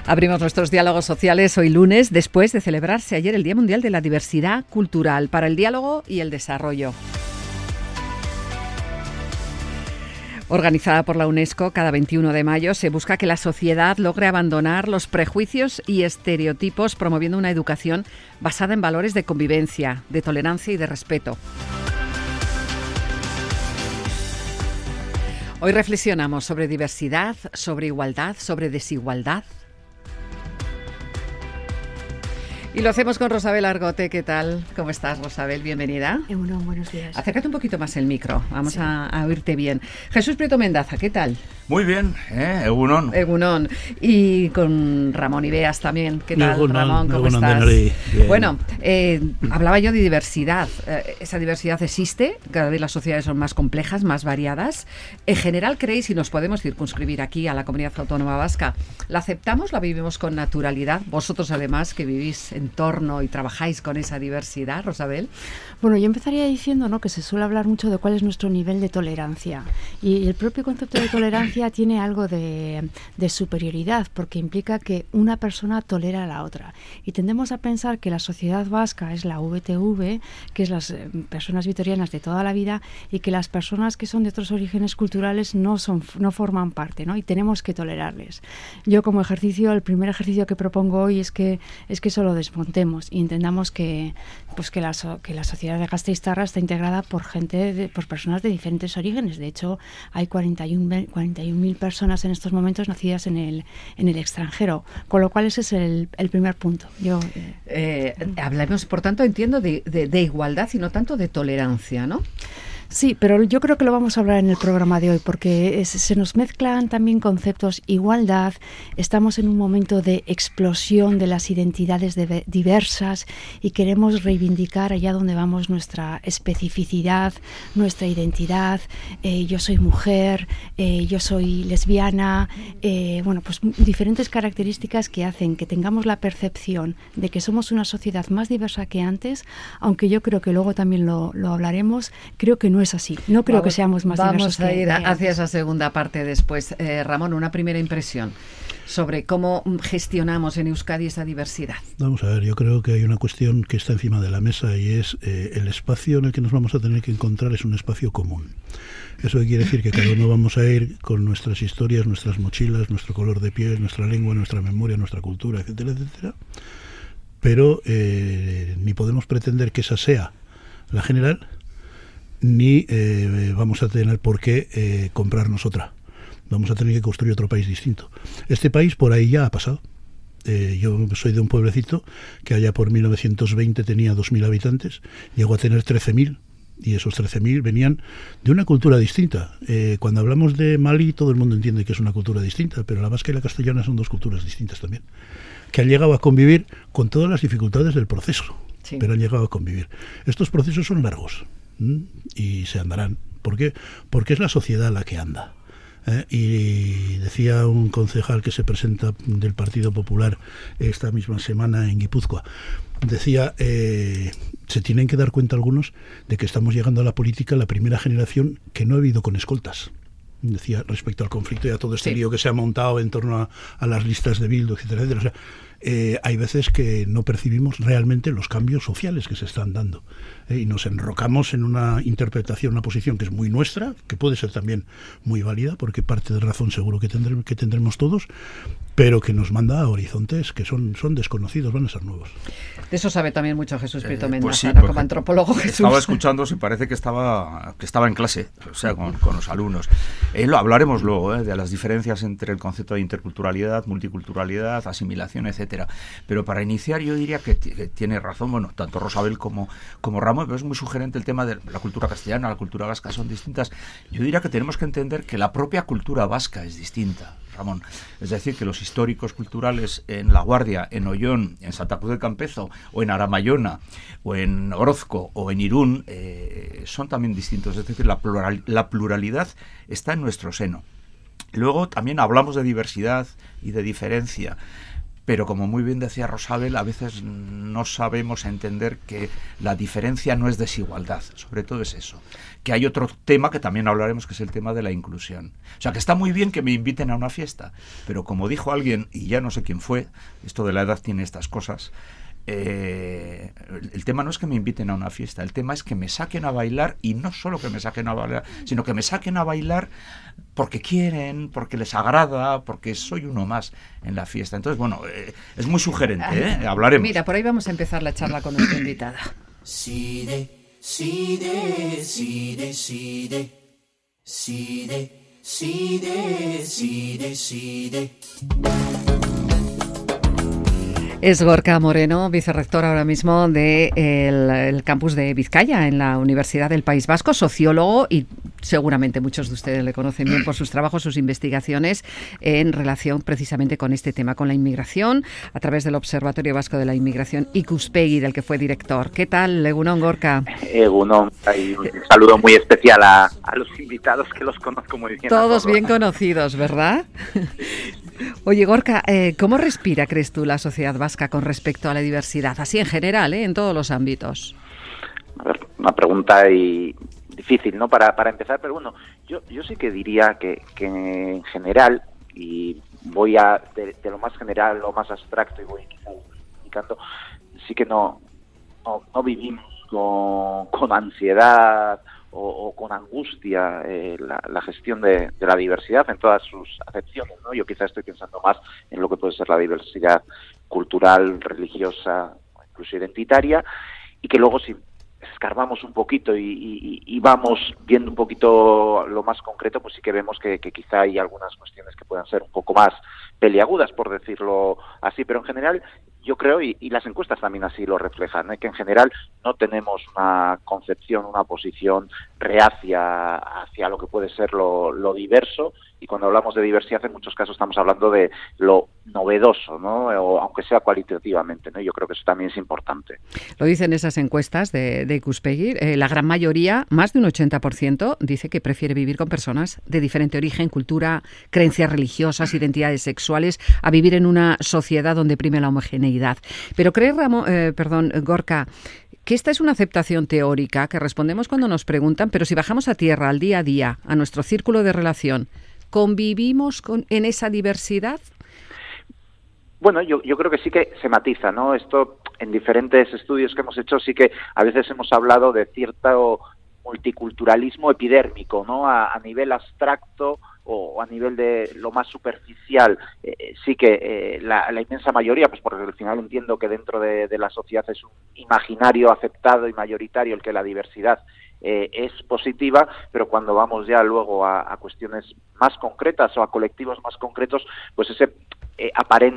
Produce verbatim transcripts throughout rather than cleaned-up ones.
Abrimos nuestros diálogos sociales hoy lunes, después de celebrarse ayer el Día Mundial de la Diversidad Cultural para el Diálogo y el Desarrollo. Organizada por la UNESCO, cada veintiuno de mayo se busca que la sociedad logre abandonar los prejuicios y estereotipos, promoviendo una educación basada en valores de convivencia, de tolerancia y de respeto. Hoy reflexionamos sobre diversidad, sobre igualdad, sobre desigualdad. Y lo hacemos con Rosabel Argote. ¿Qué tal? ¿Cómo estás, Rosabel? Bienvenida. Bueno, buenos días. Acércate un poquito más el micro. Vamos sí. a, a oírte bien. Jesús Prieto Mendaza, ¿qué tal? Muy bien, ¿eh? Egunon. Egunon. Y con Ramón Ibeas también. ¿Qué tal, Egunon, Ramón? ¿Cómo Egunon estás? Denari. Bueno, eh, hablaba yo de diversidad. Eh, esa diversidad existe. Cada vez las sociedades son más complejas, más variadas. En general, ¿creéis, y nos podemos circunscribir aquí a la Comunidad Autónoma Vasca, la aceptamos, la vivimos con naturalidad? Vosotros, además, que vivís en torno y trabajáis con esa diversidad, Rosabel. Bueno, yo empezaría diciendo, ¿no?, que se suele hablar mucho de cuál es nuestro nivel de tolerancia. Y el propio concepto de tolerancia tiene algo de, de superioridad, porque implica que una persona tolera a la otra. Y tendemos a pensar que la sociedad vasca es la V T V, que es las eh, personas vitorianas de toda la vida, y que las personas que son de otros orígenes culturales no son, no forman parte, ¿no? Y tenemos que tolerarles. Yo, como ejercicio, el primer ejercicio que propongo hoy es que es que eso lo desmontemos y entendamos que pues que la, so, que la sociedad de Gasteiztarra está integrada por gente, de, por personas de diferentes orígenes. De hecho, hay cuarenta y un mil personas en estos momentos nacidas en el en el extranjero, con lo cual ese es el, el primer punto. Yo eh, eh, hablamos, por tanto, entiendo de, de, de igualdad y no tanto de tolerancia, ¿no? Sí, pero yo creo que lo vamos a hablar en el programa de hoy, porque es, se nos mezclan también conceptos. Igualdad, estamos en un momento de explosión de las identidades de, diversas y queremos reivindicar allá donde vamos nuestra especificidad, nuestra identidad. Eh, yo soy mujer, eh, yo soy lesbiana, eh, bueno, pues diferentes características que hacen que tengamos la percepción de que somos una sociedad más diversa que antes, aunque yo creo que luego también lo, lo hablaremos, creo que no es así. No creo vamos, que seamos más diversos. Vamos a ir que, que hacia esa segunda parte después. Eh, Ramón, una primera impresión sobre cómo gestionamos en Euskadi esa diversidad. Vamos a ver, yo creo que hay una cuestión que está encima de la mesa y es eh, el espacio en el que nos vamos a tener que encontrar es un espacio común. Eso quiere decir que cada uno vamos a ir con nuestras historias, nuestras mochilas, nuestro color de piel, nuestra lengua, nuestra memoria, nuestra cultura, etcétera, etcétera. Pero eh, ni podemos pretender que esa sea la general, ni eh, vamos a tener por qué eh, comprarnos otra. Vamos a tener que construir otro país distinto. Este país por ahí ya ha pasado. Eh, yo soy de un pueblecito que allá por mil novecientos veinte tenía dos mil habitantes, llegó a tener trece mil, y esos trece mil venían de una cultura distinta. Eh, cuando hablamos de Mali, todo el mundo entiende que es una cultura distinta, pero la vasca y la castellana son dos culturas distintas también, que han llegado a convivir con todas las dificultades del proceso, sí. pero han llegado a convivir. Estos procesos son largos y se andarán. ¿Por qué? Porque es la sociedad la que anda. ¿eh? Y decía un concejal que se presenta del Partido Popular esta misma semana en Guipúzcoa, decía, eh, se tienen que dar cuenta algunos de que estamos llegando a la política la primera generación que no ha vivido con escoltas. Decía, respecto al conflicto y a todo este sí. lío que se ha montado en torno a, a las listas de Bildu, etcétera, etcétera. O sea, eh, hay veces que no percibimos realmente los cambios sociales que se están dando eh, y nos enrocamos en una interpretación, una posición que es muy nuestra, que puede ser también muy válida, porque parte de razón seguro que, tendré, que tendremos todos, pero que nos manda a horizontes que son, son desconocidos, van a ser nuevos. De eso sabe también mucho Jesús Prieto Mendaza, pues sí, ¿no? Como antropólogo. Jesús. Estaba escuchando, si parece que estaba que estaba en clase, o sea, con, con los alumnos. Eh, lo hablaremos luego, eh, de las diferencias entre el concepto de interculturalidad, multiculturalidad, asimilación, etcétera. Pero para iniciar yo diría que, t- que tiene razón, bueno, tanto Rosabel como, como Ramón, pero es muy sugerente el tema de la cultura castellana, la cultura vasca son distintas. Yo diría que tenemos que entender que la propia cultura vasca es distinta, Ramón. Es decir, que los históricos culturales en La Guardia, en Ollón, en Santa Cruz de Campezo, o en Aramayona, o en Orozco, o en Irún, eh, son también distintos. Es decir, la, plural, la pluralidad está en nuestro seno. Luego también hablamos de diversidad y de diferencia. pero como muy bien decía Rosabel, a veces no sabemos entender que la diferencia no es desigualdad, sobre todo es eso, que hay otro tema que también hablaremos, que es el tema de la inclusión. O sea, que está muy bien que me inviten a una fiesta, pero como dijo alguien, y ya no sé quién fue, esto de la edad tiene estas cosas, Eh, el tema no es que me inviten a una fiesta, el tema es que me saquen a bailar, y no solo que me saquen a bailar, sino que me saquen a bailar porque quieren, porque les agrada, porque soy uno más en la fiesta. Entonces, bueno, eh, es muy sugerente, ¿eh? Hablaremos. Mira, por ahí vamos a empezar la charla con nuestra invitada. Side, side, side, side, side, side, side, side. Es Gorka Moreno, vicerrector ahora mismo del de el campus de Vizcaya en la Universidad del País Vasco, sociólogo, y seguramente muchos de ustedes le conocen bien por sus trabajos, sus investigaciones en relación precisamente con este tema, con la inmigración, a través del Observatorio Vasco de la Inmigración Ikuspegi, del que fue director. ¿Qué tal, Egunon, Gorka? Egunon, hay un saludo muy especial a, a los invitados, que los conozco muy bien. Todos, todos bien conocidos, ¿verdad? Oye, Gorka, eh, ¿cómo respira, crees tú, la sociedad vasca con respecto a la diversidad? Así en general, ¿eh? En todos los ámbitos. A ver, una pregunta y difícil, ¿no? Para, para empezar, pero bueno, yo, yo sí que diría que, que en general, y voy a de, de lo más general, lo más abstracto, y voy quizá indicando, sí que no, no, no vivimos con, con ansiedad o, o con angustia eh, la, la gestión de, de la diversidad en todas sus acepciones, ¿no? Yo quizá estoy pensando más en lo que puede ser la diversidad cultural, religiosa, incluso identitaria, y que luego si escarbamos un poquito y, y, y vamos viendo un poquito lo más concreto, pues sí que vemos que, que quizá hay algunas cuestiones que puedan ser un poco más peliagudas, por decirlo así, pero en general yo creo, y, y las encuestas también así lo reflejan, ¿eh? Que en general no tenemos una concepción, una posición reacia hacia lo que puede ser lo, lo diverso, y cuando hablamos de diversidad en muchos casos estamos hablando de lo novedoso, ¿no? O, aunque sea cualitativamente, ¿no? Yo creo que eso también es importante. Lo dicen esas encuestas de, de Ikuspegi, eh, la gran mayoría, más de un ochenta por ciento, dice que prefiere vivir con personas de diferente origen, cultura, creencias religiosas, identidades sexuales, a vivir en una sociedad donde prime la homogeneidad. Pero ¿crees, Ramón, eh, perdón, Gorka, que esta es una aceptación teórica que respondemos cuando nos preguntan, pero si bajamos a tierra, al día a día, a nuestro círculo de relación, ¿convivimos con, en esa diversidad? Bueno, yo, yo creo que sí que se matiza, ¿no? Esto, en diferentes estudios que hemos hecho, sí que a veces hemos hablado de cierto multiculturalismo epidérmico, ¿no? A, a nivel abstracto o a nivel de lo más superficial, eh, sí que eh, la, la inmensa mayoría, pues porque al final entiendo que dentro de, de la sociedad es un imaginario aceptado y mayoritario el que la diversidad eh, es positiva, pero cuando vamos ya luego a, a cuestiones más concretas o a colectivos más concretos, pues ese eh,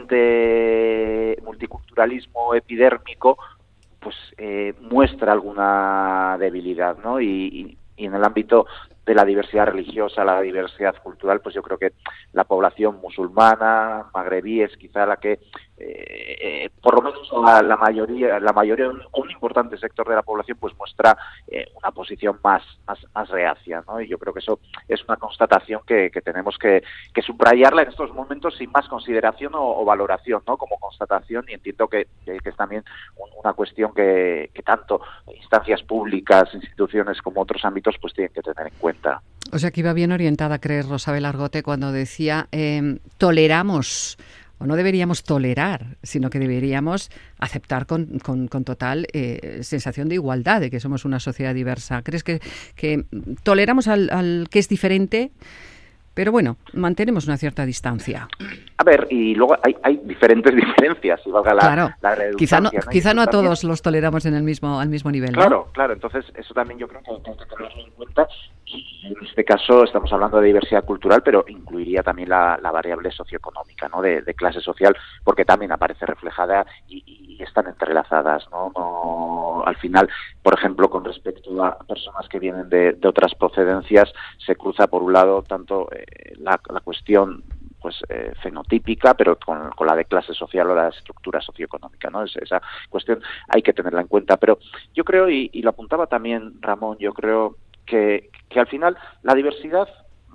aparente multiculturalismo epidérmico pues eh, muestra alguna debilidad, ¿no? Y, y, y en el ámbito de la diversidad religiosa, la diversidad cultural, pues yo creo que la población musulmana, magrebí, es quizá la que, eh, eh, por lo menos la, la mayoría, la mayoría, un, un importante sector de la población, pues muestra eh, una posición más, más, más reacia, ¿no? Y yo creo que eso es una constatación que, que tenemos que, que subrayarla en estos momentos sin más consideración o, o valoración, ¿no? Como constatación, y entiendo que, que, que es también un, una cuestión que, que tanto instancias públicas, instituciones como otros ámbitos, pues tienen que tener en cuenta. O sea, que iba bien orientada, ¿crees, Rosabel Argote, cuando decía eh, toleramos, o no deberíamos tolerar, sino que deberíamos aceptar con, con, con total eh, sensación de igualdad, de que somos una sociedad diversa? ¿Crees que, que toleramos al, al que es diferente, pero bueno, mantenemos una cierta distancia? A ver, y luego hay, hay diferentes diferencias, si valga la, claro, la redundancia. Quizá no, ¿no? quizá no a también, todos los toleramos en el mismo, al mismo nivel, ¿no? Claro, claro, entonces eso también yo creo que hay que tenerlo en cuenta. Y en este caso estamos hablando de diversidad cultural, pero incluiría también la, la variable socioeconómica, ¿no? De, de clase social, porque también aparece reflejada y, y están entrelazadas, ¿no? No, al final, por ejemplo, con respecto a personas que vienen de, de otras procedencias, se cruza por un lado tanto eh, la, la cuestión pues eh, fenotípica, pero con, con la de clase social o la estructura socioeconómica, ¿no? Es, esa cuestión hay que tenerla en cuenta. Pero yo creo, y, y lo apuntaba también Ramón, yo creo que, que al final la diversidad,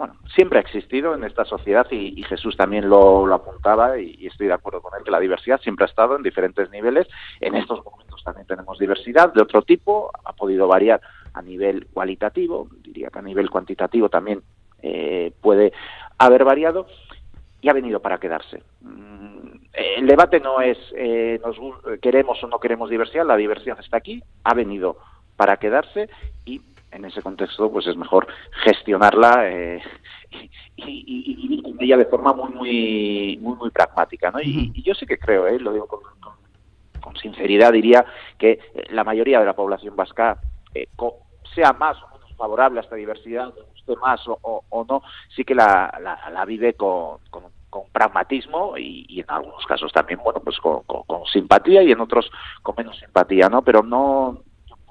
bueno, siempre ha existido en esta sociedad y, y Jesús también lo, lo apuntaba y, y estoy de acuerdo con él que la diversidad siempre ha estado en diferentes niveles. En estos momentos también tenemos diversidad de otro tipo, ha podido variar a nivel cualitativo, diría que a nivel cuantitativo también eh, puede haber variado y ha venido para quedarse. El debate no es eh, nos queremos o no queremos diversidad, la diversidad está aquí, ha venido para quedarse y en ese contexto pues es mejor gestionarla eh, y, y, y vivir con ella de forma muy muy muy muy pragmática, ¿no? Y, y yo sí que creo, eh, lo digo con, con, con sinceridad, diría que la mayoría de la población vasca eh, co, sea más o menos favorable a esta diversidad, le guste más o, o, o no, sí que la, la, la vive con, con, con pragmatismo y, y en algunos casos también, bueno, pues con, con, con simpatía y en otros con menos simpatía, ¿no? Pero no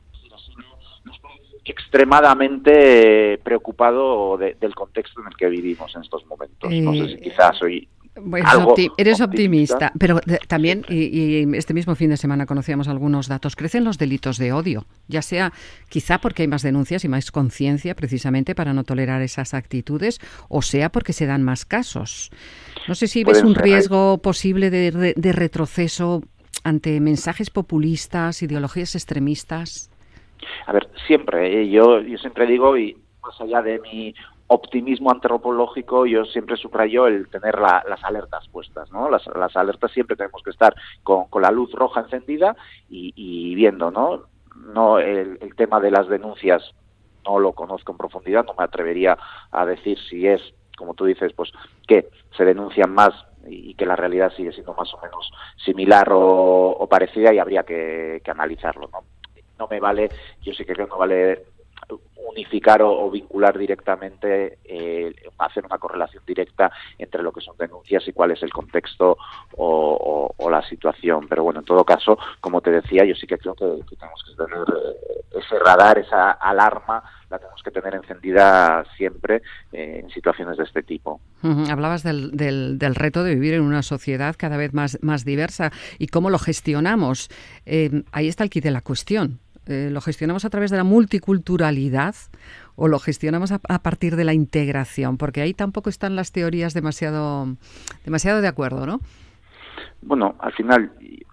extremadamente preocupado de, del contexto en el que vivimos en estos momentos. Eh, no sé si quizás soy Pues algo opti- eres optimista, optimista pero de, también, y, y este mismo fin de semana conocíamos algunos datos, crecen los delitos de odio, ya sea quizá porque hay más denuncias y más conciencia precisamente para no tolerar esas actitudes, o sea porque se dan más casos. No sé si ves un riesgo posible de, de retroceso ante mensajes populistas, ideologías extremistas. A ver, siempre, ¿eh? yo, yo siempre digo, y más allá de mi optimismo antropológico, yo siempre subrayo el tener la, las alertas puestas, ¿no? Las, las alertas siempre tenemos que estar con, con la luz roja encendida y, y viendo, ¿no? No el, el tema de las denuncias no lo conozco en profundidad, no me atrevería a decir si es, como tú dices, pues que se denuncian más y que la realidad sigue siendo más o menos similar o, o parecida y habría que, que analizarlo, ¿no? No me vale, yo sí que creo que no vale unificar o, o vincular directamente, eh, hacer una correlación directa entre lo que son denuncias y cuál es el contexto o, o, o la situación. Pero bueno, en todo caso, como te decía, yo sí que creo que, que tenemos que tener eh, ese radar, esa alarma, la tenemos que tener encendida siempre eh, en situaciones de este tipo. Uh-huh. Hablabas del, del, del reto de vivir en una sociedad cada vez más, más diversa y cómo lo gestionamos. Eh, ahí está el quid de la cuestión. Eh, ¿Lo gestionamos a través de la multiculturalidad o lo gestionamos a, a partir de la integración? Porque ahí tampoco están las teorías demasiado, demasiado de acuerdo, ¿no? Bueno, al final,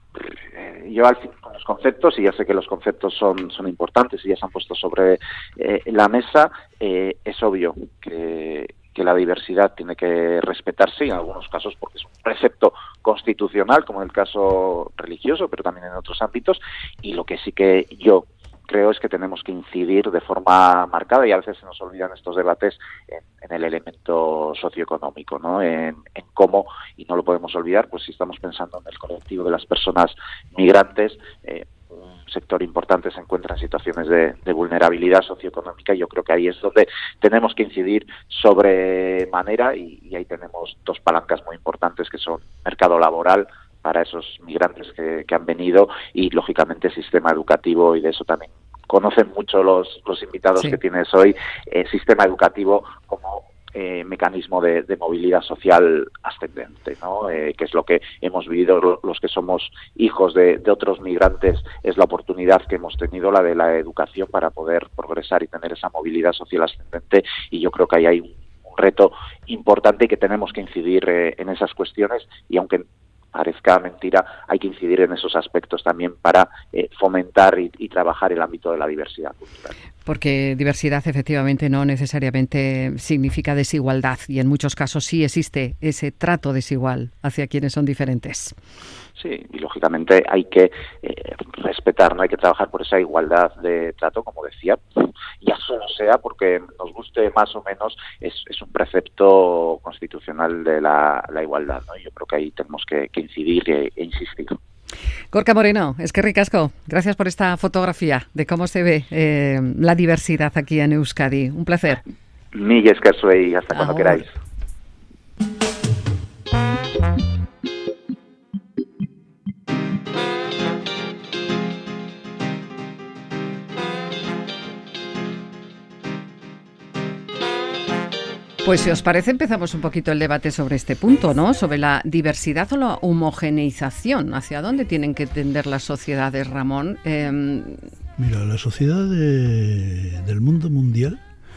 yo al fin, con los conceptos, y ya sé que los conceptos son, son importantes y ya se han puesto sobre eh, la mesa, eh, es obvio que, que la diversidad tiene que respetarse, y en algunos casos porque es un precepto constitucional, como en el caso religioso, pero también en otros ámbitos, y lo que sí que yo creo es que tenemos que incidir de forma marcada, y a veces se nos olvidan estos debates, en, en el elemento socioeconómico, ¿no? En, en cómo, y no lo podemos olvidar, pues si estamos pensando en el colectivo de las personas migrantes, eh, un sector importante se encuentra en situaciones de, de vulnerabilidad socioeconómica, y yo creo que ahí es donde tenemos que incidir sobremanera, y, y ahí tenemos dos palancas muy importantes que son mercado laboral para esos migrantes que, que han venido y, lógicamente, sistema educativo, y de eso también conocen mucho los, los invitados sí. que tienes hoy, eh, sistema educativo como eh, mecanismo de, de movilidad social ascendente, ¿no? Eh, que es lo que hemos vivido los que somos hijos de, de otros migrantes, es la oportunidad que hemos tenido, la de la educación, para poder progresar y tener esa movilidad social ascendente, y yo creo que ahí hay un, un reto importante y que tenemos que incidir eh, en esas cuestiones, y aunque parezca mentira, hay que incidir en esos aspectos también para eh, fomentar y, y trabajar el ámbito de la diversidad cultural. Porque diversidad efectivamente no necesariamente significa desigualdad, y en muchos casos sí existe ese trato desigual hacia quienes son diferentes. Sí, y lógicamente hay que eh, respetar, no hay que trabajar por esa igualdad de trato, como decía, ya solo sea porque nos guste más o menos, es, es un precepto constitucional de la, la igualdad, ¿no? Y yo creo que ahí tenemos que, que incidir e, e insistir. Gorka Moreno, eskerrik asko, gracias por esta fotografía de cómo se ve eh, la diversidad aquí en Euskadi. Un placer. Miguel Escarzuey, hasta cuando Ahora. queráis. Pues si os parece, empezamos un poquito el debate sobre este punto, ¿no? Sobre la diversidad o la homogeneización. ¿Hacia dónde tienen que tender las sociedades, Ramón? Eh... Mira, la sociedad de, del mundo mundial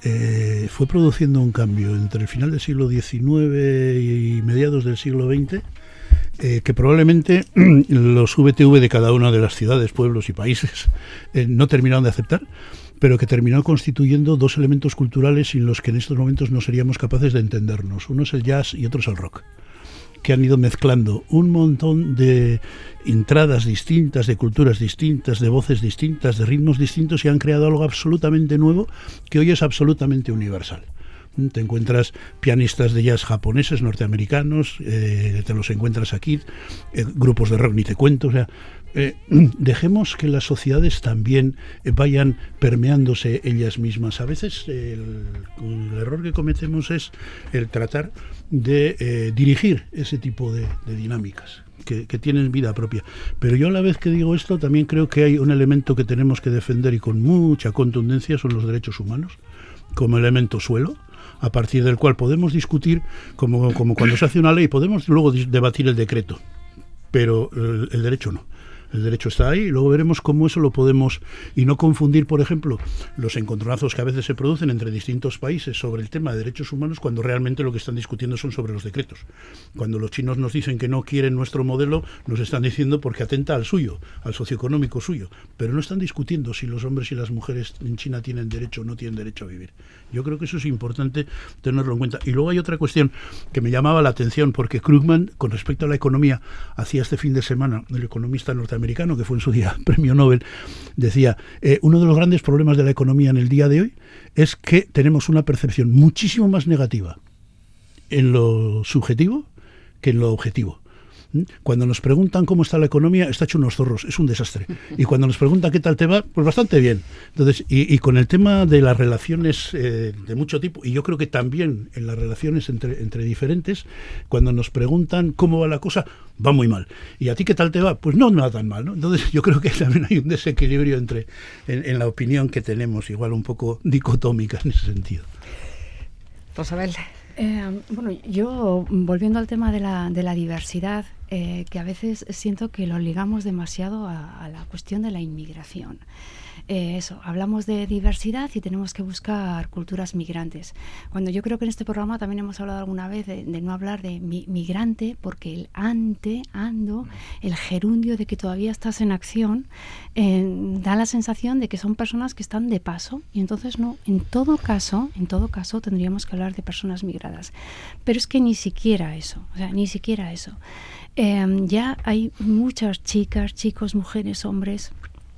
eh, fue produciendo un cambio entre el final del siglo diecinueve y mediados del siglo veinte, eh, que probablemente los V T V de cada una de las ciudades, pueblos y países eh, no terminaron de aceptar, pero que terminó constituyendo dos elementos culturales sin los que en estos momentos no seríamos capaces de entendernos. Uno es el jazz y otro es el rock, que han ido mezclando un montón de entradas distintas, de culturas distintas, de voces distintas, de ritmos distintos, y han creado algo absolutamente nuevo que hoy es absolutamente universal. Te encuentras pianistas de jazz japoneses, norteamericanos, eh, te los encuentras aquí, eh, grupos de rock ni te cuento, o sea, eh, dejemos que las sociedades también eh, vayan permeándose ellas mismas. A veces eh, el, el error que cometemos es el tratar de eh, dirigir ese tipo de, de dinámicas que, que tienen vida propia. Pero yo a la vez que digo esto también creo que hay un elemento que tenemos que defender y con mucha contundencia, son los derechos humanos, como elemento suelo, a partir del cual podemos discutir, como, como cuando se hace una ley, podemos luego debatir el decreto, pero el, el derecho no. El derecho está ahí y luego veremos cómo eso lo podemos, y no confundir, por ejemplo, los encontronazos que a veces se producen entre distintos países sobre el tema de derechos humanos cuando realmente lo que están discutiendo son sobre los decretos. Cuando los chinos nos dicen que no quieren nuestro modelo, nos están diciendo porque atenta al suyo, al socioeconómico suyo, pero no están discutiendo si los hombres y las mujeres en China tienen derecho o no tienen derecho a vivir. Yo creo que eso es importante tenerlo en cuenta. Y luego hay otra cuestión que me llamaba la atención, porque Krugman, con respecto a la economía, hacía este fin de semana, el economista norteamericano, que fue en su día premio Nobel, decía, eh, uno de los grandes problemas de la economía en el día de hoy es que tenemos una percepción muchísimo más negativa en lo subjetivo que en lo objetivo. Cuando nos preguntan cómo está la economía, está hecho unos zorros, es un desastre. Y cuando nos preguntan qué tal te va, pues bastante bien. Entonces, y, y con el tema de las relaciones eh, de mucho tipo, y yo creo que también en las relaciones entre, entre diferentes, cuando nos preguntan cómo va la cosa, va muy mal. ¿Y a ti qué tal te va? Pues no me va tan mal, ¿no? Entonces yo creo que también hay un desequilibrio entre en, en la opinión que tenemos, igual un poco dicotómica en ese sentido. Rosabel. Eh, bueno, yo, volviendo al tema de la, de la diversidad, eh, que a veces siento que lo ligamos demasiado a, a la cuestión de la inmigración. Eh, eso, hablamos de diversidad y tenemos que buscar culturas migrantes. Cuando yo creo que en este programa también hemos hablado alguna vez de, de no hablar de mi, migrante, porque el ante, ando, el gerundio de que todavía estás en acción, eh, da la sensación de que son personas que están de paso, y entonces no, en todo caso, en todo caso tendríamos que hablar de personas migradas. Pero es que ni siquiera eso, o sea, ni siquiera eso. Eh, ya hay muchas chicas, chicos, mujeres, hombres,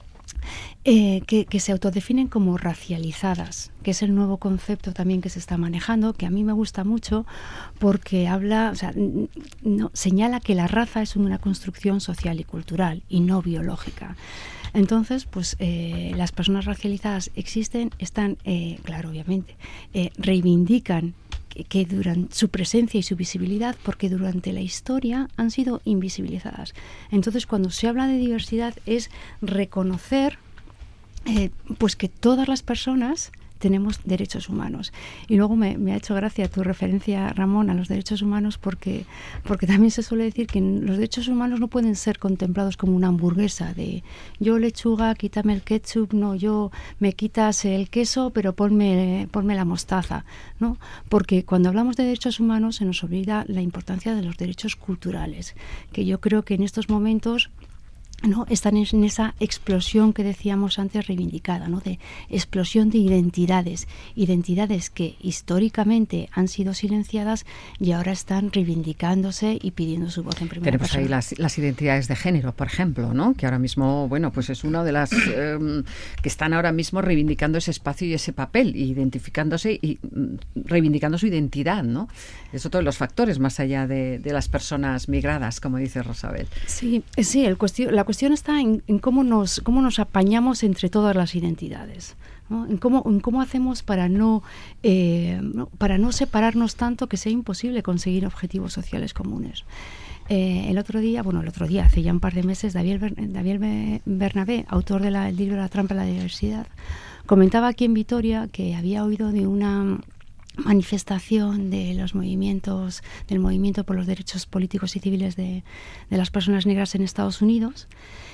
Eh, que, que se autodefinen como racializadas, que es el nuevo concepto también que se está manejando, que a mí me gusta mucho porque habla, o sea, no, señala que la raza es una construcción social y cultural y no biológica. Entonces, pues eh, las personas racializadas existen, están, eh, claro, obviamente, eh, reivindican que, que durante su presencia y su visibilidad, porque durante la historia han sido invisibilizadas. Entonces, cuando se habla de diversidad es reconocer eh, pues que todas las personas tenemos derechos humanos. Y luego me, me ha hecho gracia tu referencia, Ramón, a los derechos humanos, porque, porque también se suele decir que los derechos humanos no pueden ser contemplados como una hamburguesa de yo lechuga, quítame el ketchup, no, yo me quitas el queso, pero ponme, ponme la mostaza, ¿no? Porque cuando hablamos de derechos humanos se nos olvida la importancia de los derechos culturales, que yo creo que en estos momentos ¿no? están en esa explosión que decíamos antes reivindicada, ¿no? De explosión de identidades, identidades que históricamente han sido silenciadas y ahora están reivindicándose y pidiendo su voz en primera Tenemos persona. ahí las, las identidades de género, por ejemplo, ¿no? Que ahora mismo, bueno, pues es una de las eh, que están ahora mismo reivindicando ese espacio y ese papel, identificándose y mm, reivindicando su identidad, ¿no? Es otro de los factores más allá de, de las personas migradas, como dice Rosabel. Sí, sí, el cuestión, la cuestión está en, en cómo nos cómo nos apañamos entre todas las identidades, ¿no? En cómo en cómo hacemos para no, eh, no para no separarnos tanto que sea imposible conseguir objetivos sociales comunes. Eh, el otro día, bueno, el otro día, hace ya un par de meses, David, David Bernabé, autor del de libro La trampa de la diversidad, comentaba aquí en Vitoria que había oído de una manifestación de los movimientos del movimiento por los derechos políticos y civiles de, de las personas negras en Estados Unidos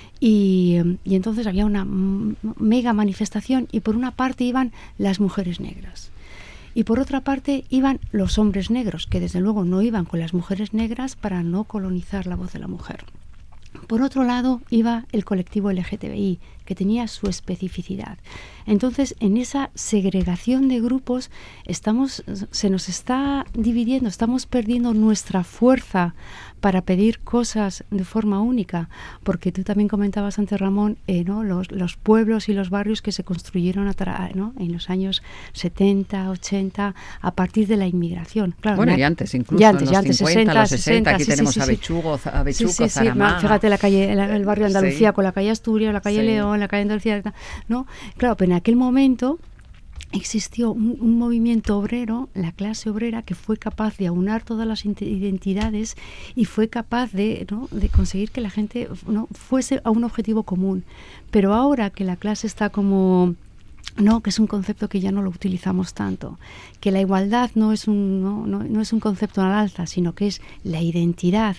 y, y entonces había una mega manifestación y por una parte iban las mujeres negras Y por otra parte iban los hombres negros, que desde luego no iban con las mujeres negras para no colonizar la voz de la mujer. Por otro lado iba el colectivo L G T B I, que tenía su especificidad. Entonces, en esa segregación de grupos estamos, se nos está dividiendo, estamos perdiendo nuestra fuerza para pedir cosas de forma única, porque tú también comentabas antes, Ramón, eh, ¿no? los, los pueblos y los barrios que se construyeron a ¿no? en los años setenta, ochenta, a partir de la inmigración. Claro, bueno, na- y antes, incluso ya antes, en los ya antes, cincuenta, sesenta, los sesenta, aquí sí, tenemos sí, sí, a Bechugo, a Bechuco, sí, sí, sí, Zaramaga. fíjate la calle, el, el barrio Andalucía, sí, con la calle Asturias, la calle sí. León, la calle Andalucía, ¿no? Claro, pero en aquel momento existió un, un movimiento obrero, la clase obrera, que fue capaz de aunar todas las identidades y fue capaz de, ¿no? de conseguir que la gente, ¿no? fuese a un objetivo común. Pero ahora que la clase está como... No, que es un concepto que ya no lo utilizamos tanto, que la igualdad no es un, no, no, no es un concepto al alza, sino que es la identidad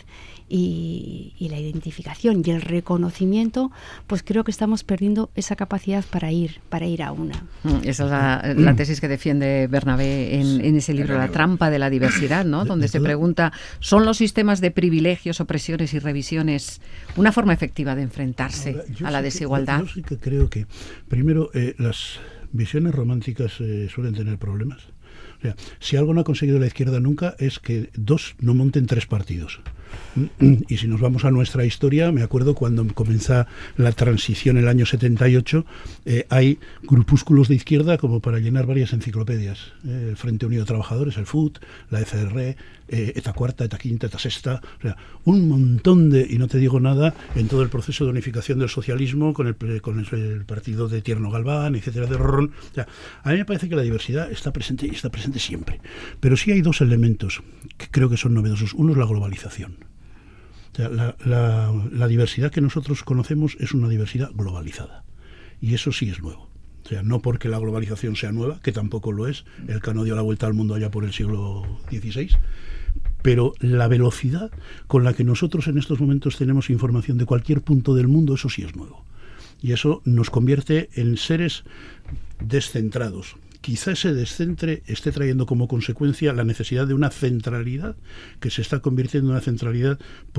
y, y la identificación y el reconocimiento, pues creo que estamos perdiendo esa capacidad para ir, para ir a una. Esa es la, la tesis que defiende Bernabé en, en ese libro, La trampa de la diversidad, ¿no? Donde se pregunta, ¿son los sistemas de privilegios, opresiones y revisiones una forma efectiva de enfrentarse Ahora, a la sí desigualdad? Que, yo sí que creo que, primero, eh, las visiones románticas eh, suelen tener problemas. O sea, si algo no ha conseguido la izquierda nunca es que dos no monten tres partidos. Y si nos vamos a nuestra historia, me acuerdo cuando comenzó la transición en el año setenta y ocho, eh, hay grupúsculos de izquierda como para llenar varias enciclopedias. Eh, el Frente Unido de Trabajadores, el F U T, la F R, eh, ETA Cuarta, ETA Quinta, ETA Sexta, o sea, un montón de, y no te digo nada, en todo el proceso de unificación del socialismo con el, con el, el partido de Tierno Galván, etcétera, de Rorrón. O sea, a mí me parece que la diversidad está presente y está presente siempre. Pero sí hay dos elementos que creo que son novedosos. Uno es la globalización. O sea, la, la, la diversidad que nosotros conocemos es una diversidad globalizada. Y eso sí es nuevo. O sea, no porque la globalización sea nueva, que tampoco lo es. El Cano dio la vuelta al mundo allá por el siglo dieciséis. Pero la velocidad con la que nosotros en estos momentos tenemos información de cualquier punto del mundo, eso sí es nuevo. Y eso nos convierte en seres descentrados. Quizá ese descentre esté trayendo como consecuencia la necesidad de una centralidad que se está convirtiendo en una centralidad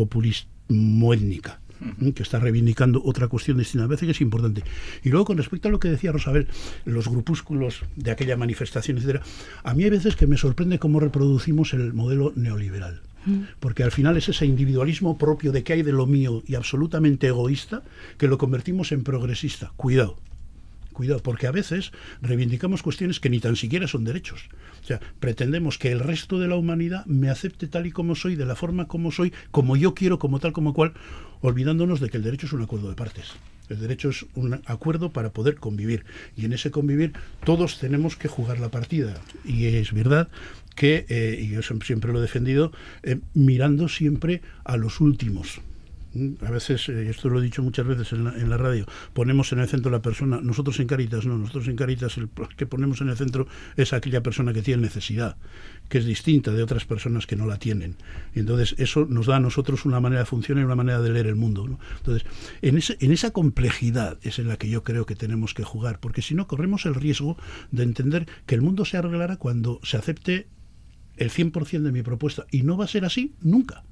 populismo-étnica, ¿eh? que está reivindicando otra cuestión distinta. Me parece que es importante. Y luego, con respecto a lo que decía Rosabel, los grupúsculos de aquella manifestación, etcétera, a mí hay veces que me sorprende cómo reproducimos el modelo neoliberal. Porque al final es ese individualismo propio de que hay de lo mío y absolutamente egoísta que lo convertimos en progresista. Cuidado. Cuidado, porque a veces reivindicamos cuestiones que ni tan siquiera son derechos. O sea, pretendemos que el resto de la humanidad me acepte tal y como soy, de la forma como soy, como yo quiero, como tal, como cual, olvidándonos de que el derecho es un acuerdo de partes. El derecho es un acuerdo para poder convivir. Y en ese convivir todos tenemos que jugar la partida. Y es verdad que, eh, y yo siempre lo he defendido, eh, mirando siempre a los últimos. A veces, eh, esto lo he dicho muchas veces en la, en la radio, ponemos en el centro a la persona. Nosotros en Cáritas no, nosotros en Cáritas el que ponemos en el centro es aquella persona que tiene necesidad, que es distinta de otras personas que no la tienen. Y entonces eso nos da a nosotros una manera de funcionar y una manera de leer el mundo, ¿no? Entonces, en, ese, en esa complejidad es en la que yo creo que tenemos que jugar, porque si no corremos el riesgo de entender que el mundo se arreglará cuando se acepte el cien por ciento de mi propuesta, y no va a ser así nunca.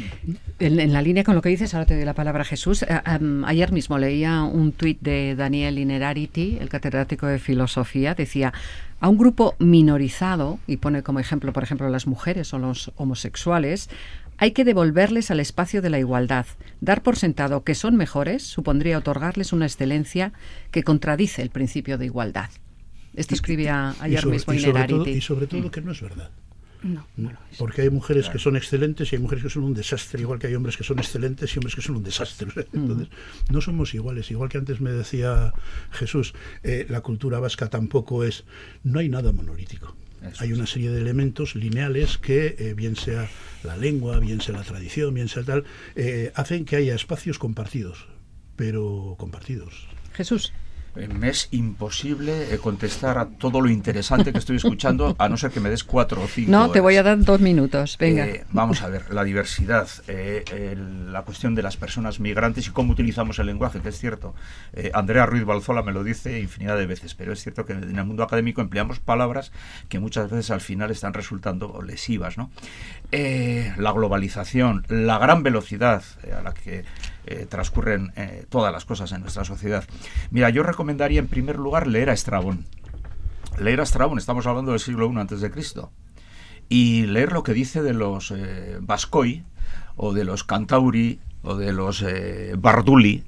En, en la línea con lo que dices, ahora te doy la palabra a Jesús. Eh, um, ayer mismo leía un tuit de Daniel Innerarity, el catedrático de filosofía, decía: a un grupo minorizado, y pone como ejemplo, por ejemplo, las mujeres o los homosexuales, hay que devolverles al espacio de la igualdad. Dar por sentado que son mejores supondría otorgarles una excelencia que contradice el principio de igualdad. Esto escribía ayer y sobre, mismo y sobre Innerarity. Todo, y sobre todo que no es verdad. No, no lo es. Porque hay mujeres claro. que son excelentes y hay mujeres que son un desastre, igual que hay hombres que son excelentes y hombres que son un desastre. Entonces, no somos iguales. Igual que antes me decía Jesús, eh, la cultura vasca tampoco es... No hay nada monolítico. Eso hay una serie de elementos lineales que, eh, bien sea la lengua, bien sea la tradición, bien sea tal, eh, hacen que haya espacios compartidos, pero compartidos. Jesús. Eh, me es imposible eh, contestar a todo lo interesante que estoy escuchando, a no ser que me des cuatro o cinco No, horas. te voy a dar dos minutos, venga. Eh, vamos a ver, la diversidad, eh, el, la cuestión de las personas migrantes y cómo utilizamos el lenguaje, que es cierto. Eh, Andrea Ruiz Balzola me lo dice infinidad de veces, pero es cierto que en el mundo académico empleamos palabras que muchas veces al final están resultando lesivas, ¿no? Eh, la globalización, la gran velocidad eh, a la que eh, transcurren eh, todas las cosas en nuestra sociedad. Mira, yo recomendaría en primer lugar leer a Estrabón. Leer a Estrabón, estamos hablando del siglo primero antes de Cristo. Y leer lo que dice de los eh, Vascoi, o de los Cantauri, o de los eh, Barduli,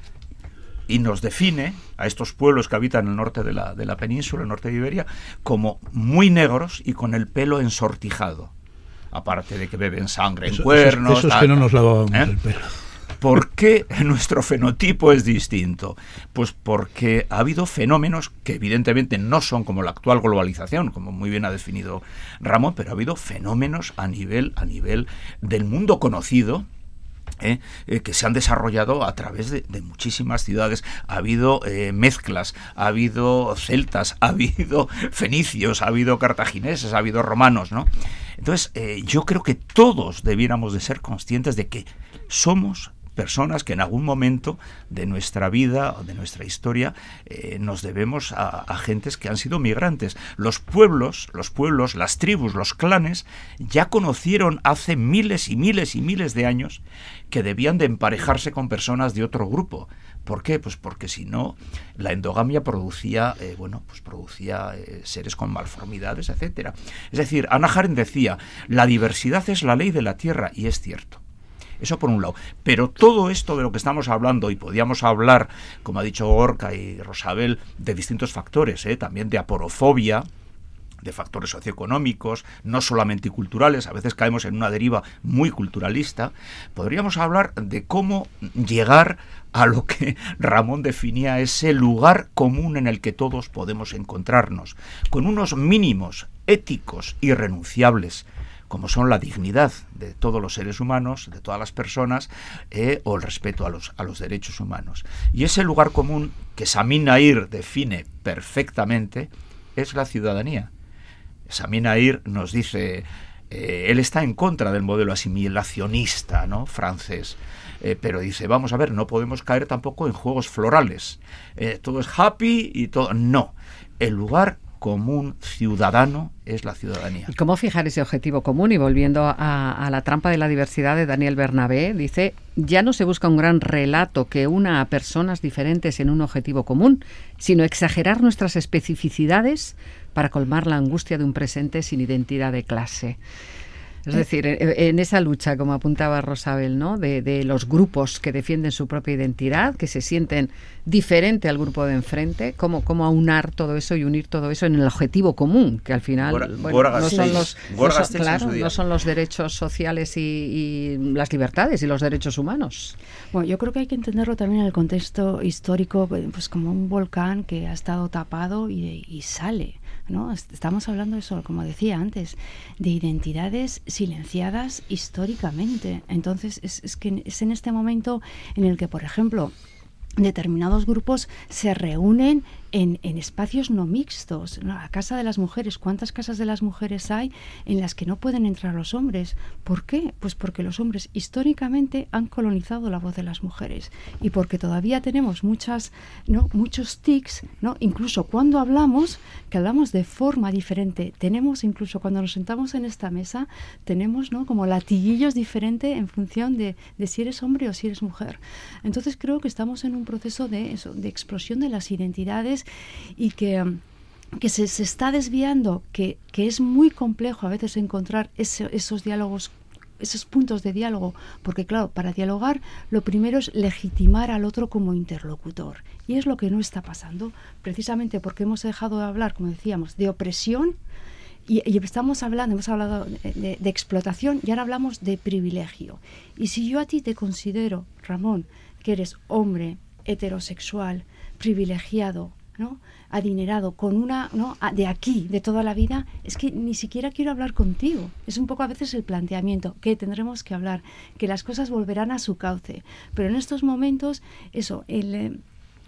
y nos define a estos pueblos que habitan en el norte de la, de la península, el norte de Iberia, como muy negros y con el pelo ensortijado. Aparte de que beben sangre en Eso, cuernos... Eso es tal, que no nos lavábamos ¿eh? el pelo. ¿Por qué nuestro fenotipo es distinto? Pues porque ha habido fenómenos que evidentemente no son como la actual globalización, como muy bien ha definido Ramón, pero ha habido fenómenos a nivel, a nivel del mundo conocido, Eh, eh, que se han desarrollado a través de, de muchísimas ciudades. Ha habido eh, mezclas, ha habido celtas, ha habido fenicios, ha habido cartagineses, ha habido romanos, ¿no? Entonces, eh, yo creo que todos debiéramos de ser conscientes de que somos personas que en algún momento de nuestra vida o de nuestra historia eh, nos debemos a, a gentes que han sido migrantes. Los pueblos, los pueblos, las tribus, los clanes ya conocieron hace miles y miles y miles de años que debían de emparejarse con personas de otro grupo. ¿Por qué? Pues porque si no, la endogamia producía, eh, bueno, pues producía eh, seres con malformidades, etcétera. Es decir, Hannah Arendt decía, la diversidad es la ley de la tierra, y es cierto. Eso por un lado. Pero todo esto de lo que estamos hablando, y podíamos hablar, como ha dicho Gorka y Rosabel, de distintos factores, ¿eh? También de aporofobia, de factores socioeconómicos, no solamente culturales, a veces caemos en una deriva muy culturalista. Podríamos hablar de cómo llegar a lo que Ramón definía, ese lugar común en el que todos podemos encontrarnos, con unos mínimos éticos irrenunciables, como son la dignidad de todos los seres humanos, de todas las personas, eh, o el respeto a los, a los derechos humanos. Y ese lugar común que Sami Nair define perfectamente es la ciudadanía. Sami Nair nos dice, eh, él está en contra del modelo asimilacionista, ¿no?, francés, eh, pero dice, vamos a ver, no podemos caer tampoco en juegos florales. Eh, todo es happy y todo... No, el lugar común ciudadano es la ciudadanía. ¿Y cómo fijar ese objetivo común? Y volviendo a, a la trampa de la diversidad de Daniel Bernabé, dice, ya no se busca un gran relato que una a personas diferentes en un objetivo común, sino exagerar nuestras especificidades para colmar la angustia de un presente sin identidad de clase. Es decir, en esa lucha, como apuntaba Rosabel, ¿no?, de, de los grupos que defienden su propia identidad, que se sienten diferente al grupo de enfrente, cómo, cómo aunar todo eso y unir todo eso en el objetivo común, que al final Gora, bueno, Gora no, son los, no, son, claro, en no son los derechos sociales y, y las libertades y los derechos humanos. Bueno, yo creo que hay que entenderlo también en el contexto histórico, pues como un volcán que ha estado tapado y, y sale, ¿no? Estamos hablando de eso, como decía antes, de identidades silenciadas históricamente. Entonces, es, es que es en este momento en el que, por ejemplo, determinados grupos se reúnen en, en espacios no mixtos, ¿no? La casa de las mujeres, ¿cuántas casas de las mujeres hay en las que no pueden entrar los hombres? ¿Por qué? Pues porque los hombres históricamente han colonizado la voz de las mujeres y porque todavía tenemos muchas, ¿no?, muchos tics, ¿no? Incluso cuando hablamos, que hablamos de forma diferente, tenemos incluso cuando nos sentamos en esta mesa, tenemos, ¿no?, como latiguillos diferentes en función de, de si eres hombre o si eres mujer. Entonces creo que estamos en un proceso de eso, de explosión de las identidades y que, que se, se está desviando, que, que es muy complejo a veces encontrar ese, esos diálogos, esos puntos de diálogo, porque claro, para dialogar lo primero es legitimar al otro como interlocutor, y es lo que no está pasando, precisamente porque hemos dejado de hablar, como decíamos, de opresión, y, y estamos hablando, hemos hablado de, de, de explotación, y ahora hablamos de privilegio. Y si yo a ti te considero, Ramón, que eres hombre, heterosexual, privilegiado, ¿no?, adinerado, con una, ¿no?, de aquí, de toda la vida, es que ni siquiera quiero hablar contigo. Es un poco a veces el planteamiento, que tendremos que hablar, que las cosas volverán a su cauce. Pero en estos momentos, eso, el,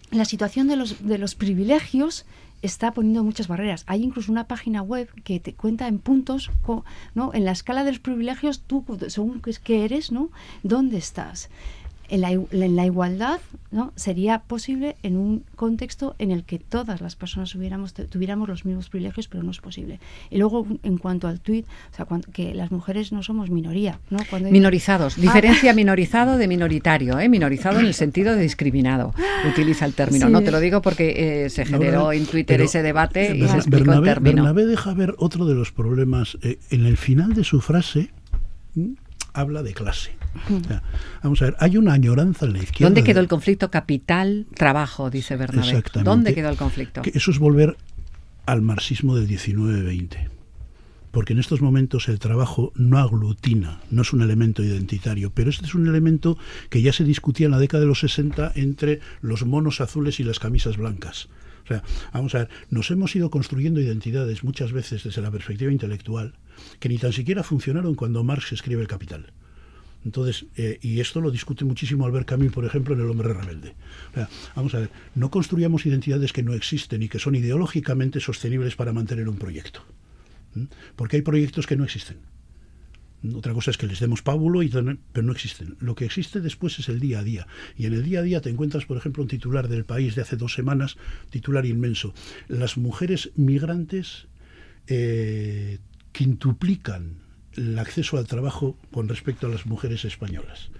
la situación de los, de los privilegios está poniendo muchas barreras. Hay incluso una página web que te cuenta en puntos, ¿no? En la escala de los privilegios, tú, según qué eres, ¿no? ¿Dónde estás? En la, en la igualdad, ¿no? Sería posible en un contexto en el que todas las personas hubiéramos, tuviéramos los mismos privilegios, pero no es posible. Y luego, en cuanto al tuit, o sea, cuando, que las mujeres no somos minoría, ¿no? Cuando Minorizados. Ah. Diferencia minorizado de minoritario, ¿eh? Minorizado en el sentido de discriminado. Utiliza el término. Sí. No te lo digo porque eh, se generó no, en Twitter pero, ese debate y Bernabé, se explicó el Bernabé, término. Bernabé deja ver otro de los problemas. Eh, en el final de su frase ¿m? habla de clase. O sea, vamos a ver, hay una añoranza en la izquierda. ¿Dónde quedó de... el conflicto capital-trabajo? Dice Bernabé. Exactamente. ¿Dónde quedó el conflicto? Que eso es volver al marxismo del diecinueve veinte. Porque en estos momentos el trabajo no aglutina, no es un elemento identitario, pero este es un elemento que ya se discutía en la década de los sesenta entre los monos azules y las camisas blancas. O sea, vamos a ver, nos hemos ido construyendo identidades muchas veces desde la perspectiva intelectual que ni tan siquiera funcionaron cuando Marx escribe El Capital. Entonces, eh, y esto lo discute muchísimo Albert Camus, por ejemplo, en El hombre rebelde. O sea, vamos a ver, no construyamos identidades que no existen y que son ideológicamente sostenibles para mantener un proyecto. ¿Mm? Porque hay proyectos que no existen. Otra cosa es que les demos pábulo, y, pero no existen. Lo que existe después es el día a día. Y en el día a día te encuentras, por ejemplo, un titular del País de hace dos semanas, titular inmenso. Las mujeres migrantes eh, quintuplican el acceso al trabajo con respecto a las mujeres españolas.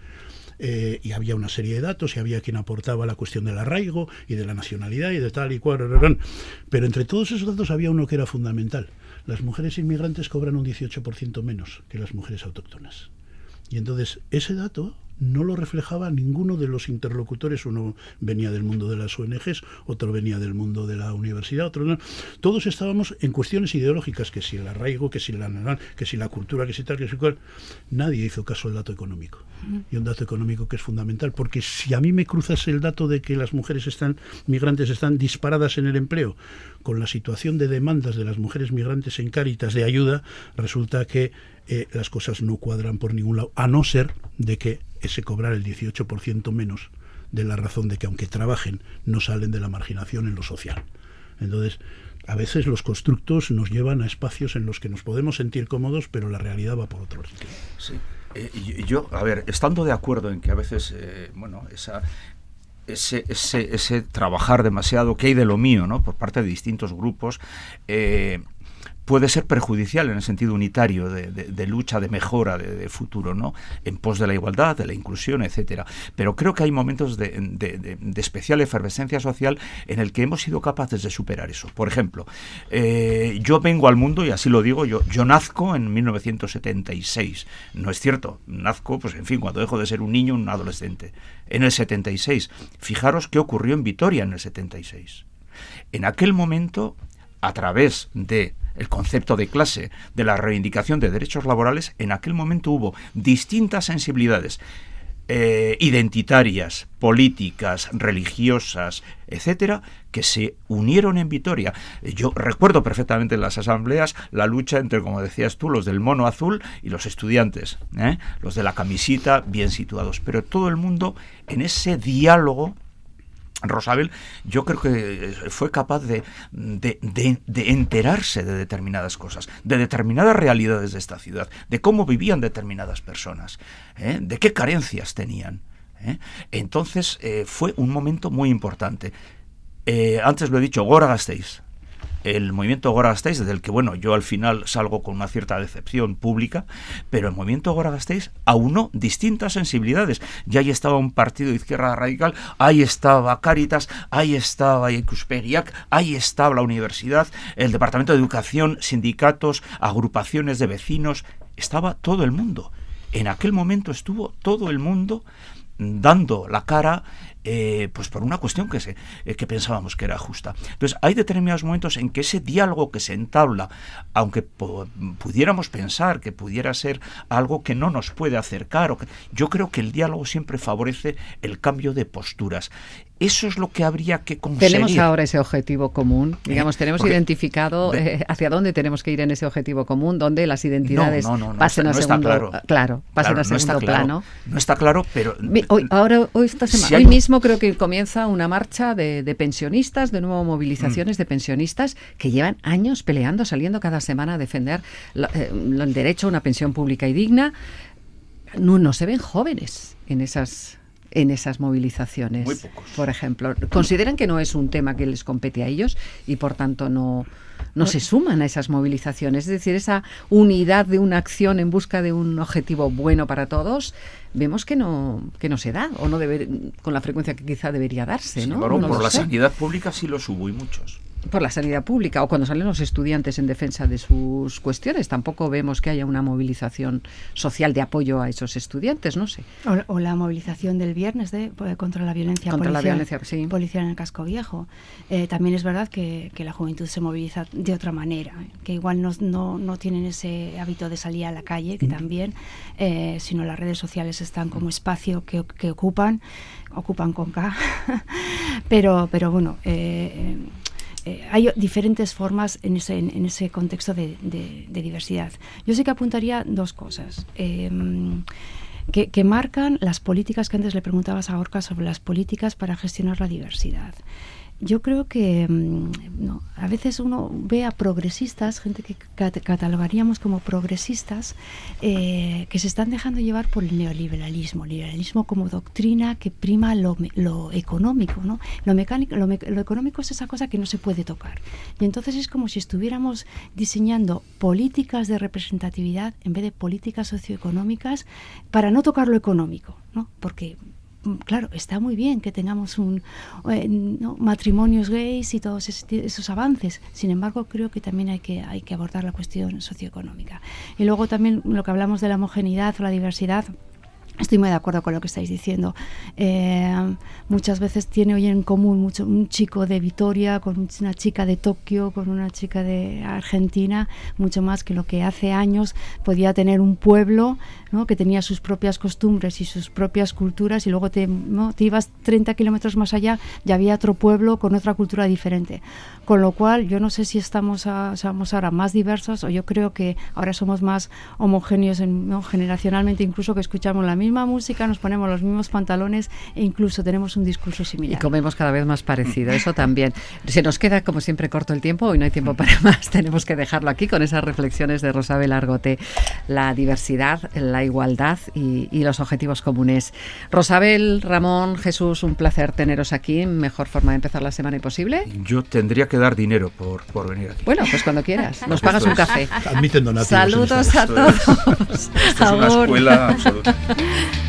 Eh, y había una serie de datos, y había quien aportaba la cuestión del arraigo y de la nacionalidad y de tal y cual. Pero entre todos esos datos había uno que era fundamental. Las mujeres inmigrantes cobran un dieciocho por ciento menos que las mujeres autóctonas. Y entonces ese dato no lo reflejaba ninguno de los interlocutores. Uno venía del mundo de las O N Ges, otro venía del mundo de la universidad, otro no. Todos estábamos en cuestiones ideológicas, que si el arraigo, que si la que si la cultura, que si tal, que si cual. Nadie hizo caso al dato económico. Y un dato económico que es fundamental, porque si a mí me cruzas el dato de que las mujeres están migrantes están disparadas en el empleo, con la situación de demandas de las mujeres migrantes en Cáritas de ayuda, resulta que eh, las cosas no cuadran por ningún lado, a no ser de que ese cobrar el dieciocho por ciento menos de la razón de que aunque trabajen no salen de la marginación en lo social. Entonces, a veces los constructos nos llevan a espacios en los que nos podemos sentir cómodos, pero la realidad va por otro sitio. Sí. Eh, yo, a ver, estando de acuerdo en que a veces, eh, bueno, esa... Ese, ese, ese trabajar demasiado que hay de lo mío, ¿no?, por parte de distintos grupos, eh, puede ser perjudicial en el sentido unitario de, de, de lucha, de mejora, de, de futuro, ¿no?, en pos de la igualdad, de la inclusión, etcétera. Pero creo que hay momentos de, de, de, de especial efervescencia social en el que hemos sido capaces de superar eso. Por ejemplo, eh, yo vengo al mundo, y así lo digo, yo, yo nazco en mil novecientos setenta y seis. No es cierto, nazco, pues en fin, cuando dejo de ser un niño, un adolescente. En el setenta y seis. Fijaros qué ocurrió en Vitoria en el setenta y seis. En aquel momento, a través de el concepto de clase, de la reivindicación de derechos laborales, en aquel momento hubo distintas sensibilidades eh, identitarias, políticas, religiosas, etcétera, que se unieron en Vitoria. Yo recuerdo perfectamente en las asambleas la lucha entre, como decías tú, los del mono azul y los estudiantes, ¿eh? los de la camisita bien situados, pero todo el mundo en ese diálogo. Rosabel, yo creo que fue capaz de, de, de, de enterarse de determinadas cosas, de determinadas realidades de esta ciudad, de cómo vivían determinadas personas, ¿eh? de qué carencias tenían. ¿eh? Entonces eh, fue un momento muy importante. Eh, antes lo he dicho, Gora Gasteiz. El movimiento Gora Gasteiz, del que, bueno, yo al final salgo con una cierta decepción pública, pero el movimiento Gora Gasteiz aunó distintas sensibilidades. Y ahí estaba un partido de izquierda radical, ahí estaba Cáritas, ahí estaba Ikusperiak, ahí estaba la universidad, el departamento de educación, sindicatos, agrupaciones de vecinos, estaba todo el mundo. En aquel momento estuvo todo el mundo dando la cara eh, pues por una cuestión que, se, eh, que pensábamos que era justa. Entonces hay determinados momentos en que ese diálogo que se entabla, aunque po- pudiéramos pensar que pudiera ser algo que no nos puede acercar, o que, yo creo que el diálogo siempre favorece el cambio de posturas. eso es lo que habría que conseguir. Tenemos ahora ese objetivo común, digamos, ¿Eh? tenemos Porque, identificado eh, hacia dónde tenemos que ir en ese objetivo común, donde las identidades no, no, no, pasen no a está, segundo, no está claro. claro, pasen claro, a segundo no está claro, plano. No está claro, pero Hoy, ahora, hoy, esta semana, si hay... hoy mismo creo que comienza una marcha de, de pensionistas, de nuevo movilizaciones mm. de pensionistas que llevan años peleando, saliendo cada semana a defender la, eh, el derecho a una pensión pública y digna. No, no se ven jóvenes en esas en esas movilizaciones. Muy pocos. Por ejemplo, consideran que no es un tema que les compete a ellos y por tanto no no se suman a esas movilizaciones. Es decir, esa unidad de una acción en busca de un objetivo bueno para todos, vemos que no que no se da o no debe, con la frecuencia que quizá debería darse, Sin ¿no? embargo, no por la sé. sanidad pública sí los hubo y muchos. Por la sanidad pública o cuando salen los estudiantes en defensa de sus cuestiones. Tampoco vemos que haya una movilización social de apoyo a esos estudiantes, no sé. O, o la movilización del viernes de, contra la violencia contra policial, la violencia, sí. policial en el Casco Viejo. Eh, también es verdad que, que la juventud se moviliza de otra manera, ¿eh? Que igual no, no, no tienen ese hábito de salir a la calle, que también, eh, sino las redes sociales están como espacio que, que ocupan, ocupan con K, pero, pero bueno... Eh, Eh, hay diferentes formas en ese, en, en ese contexto de, de, de diversidad. Yo sí que apuntaría dos cosas. Eh, que, que marcan las políticas que antes le preguntabas a Gorka sobre las políticas para gestionar la diversidad. Yo creo que no, a veces uno ve a progresistas, gente que cat- catalogaríamos como progresistas, eh, que se están dejando llevar por el neoliberalismo, liberalismo como doctrina que prima lo, lo económico, ¿no? Lo mecánico, lo, me- lo económico es esa cosa que no se puede tocar. Y entonces es como si estuviéramos diseñando políticas de representatividad en vez de políticas socioeconómicas para no tocar lo económico, ¿no? Porque claro, está muy bien que tengamos un eh, ¿no? matrimonios gays y todos esos, esos avances. Sin embargo, creo que también hay que hay que abordar la cuestión socioeconómica. Y luego también lo que hablamos de la homogeneidad o la diversidad. Estoy muy de acuerdo con lo que estáis diciendo. Eh, muchas veces tiene hoy en común mucho, un chico de Vitoria con una chica de Tokio, con una chica de Argentina, mucho más que lo que hace años podía tener un pueblo, ¿no? Que tenía sus propias costumbres y sus propias culturas, y luego te, ¿no? te ibas treinta kilómetros más allá y había otro pueblo con otra cultura diferente. Con lo cual, yo no sé si estamos, a, somos ahora más diversos o yo creo que ahora somos más homogéneos en, ¿no? generacionalmente, incluso que escuchamos la misma música, nos ponemos los mismos pantalones e incluso tenemos un discurso similar. Y comemos cada vez más parecido, eso también. Se nos queda, como siempre, corto el tiempo, hoy no hay tiempo para más, tenemos que dejarlo aquí con esas reflexiones de Rosabel Argote, la diversidad, la igualdad y, y los objetivos comunes. Rosabel, Ramón, Jesús, un placer teneros aquí, mejor forma de empezar la semana imposible. Yo tendría que dar dinero por, por venir aquí. Bueno, pues cuando quieras, nos pagas un café. Admiten donativos. Saludos a todos. Esto es una escuela absoluta.